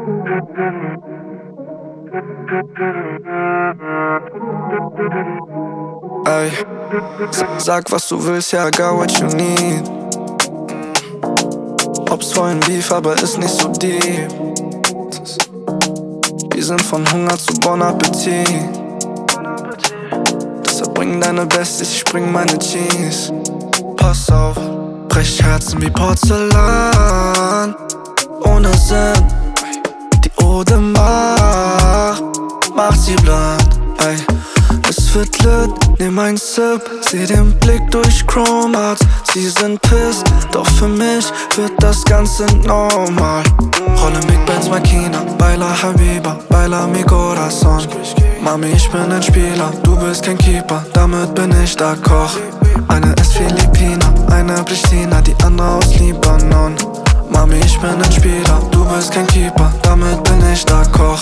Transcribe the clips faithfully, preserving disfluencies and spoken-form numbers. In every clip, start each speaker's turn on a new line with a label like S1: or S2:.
S1: Ey, sag was du willst, ja, I got what you need. Ob's vorhin Beef, aber ist nicht so deep. Wir sind von Hunger zu Bon Appetit. Deshalb bring deine Besties, ich bring meine Cheese. Pass auf, brech Herzen wie Porzellan. Ohne Sinn, die Ode macht, macht sie blind. Ey, es wird lit, nehm ein Sip, seh den Blick durch Chromarts. Sie sind pissed, doch für mich wird das Ganze normal. Rolle Big Benz Makina, Baila Habiba, Baila mi Corazon. Mami, ich bin ein Spieler, du bist kein Keeper, damit bin ich der Koch. Eine ist Philippiner, eine Pristina, die andere aus Libanon. Mami, ich bin ein Spieler, du bist kein Keeper, damit bin ich der Koch.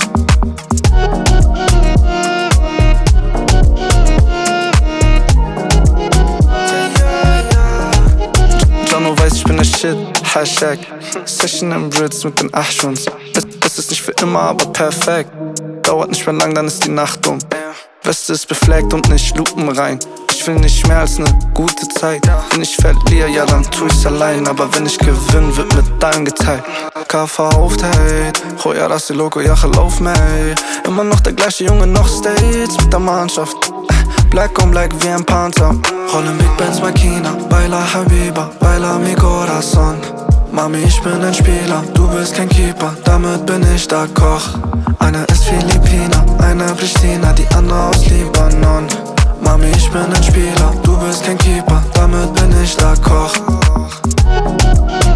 S1: Jano weiß, ich bin der Shit, Hashtag Session im Ritz mit den Achschuns. Es, es ist nicht für immer, aber perfekt. Dauert nicht mehr lang, dann ist die Nacht um. Weste ist befleckt und nicht Lupen rein. Ich will nicht mehr als ne gute Zeit. Wenn ich verliere, ja dann tu ich's allein. Aber wenn ich gewinn, wird mit allen geteilt. K V aufteilt, Joya Rassi Loco, ja lauf mei. Immer noch der gleiche Junge, noch States mit der Mannschaft. Black on Black wie ein Panzer. Rolle Big Benz Makina, Baila Habiba, Baila mi Corazon. Mami, ich bin ein Spieler, du bist kein Keeper, damit bin ich der Koch. Eine ist Philippiner, eine Pristina, die andere aus Libanon. Mami, ich bin ein Spieler, du bist kein Keeper, damit bin ich der Koch.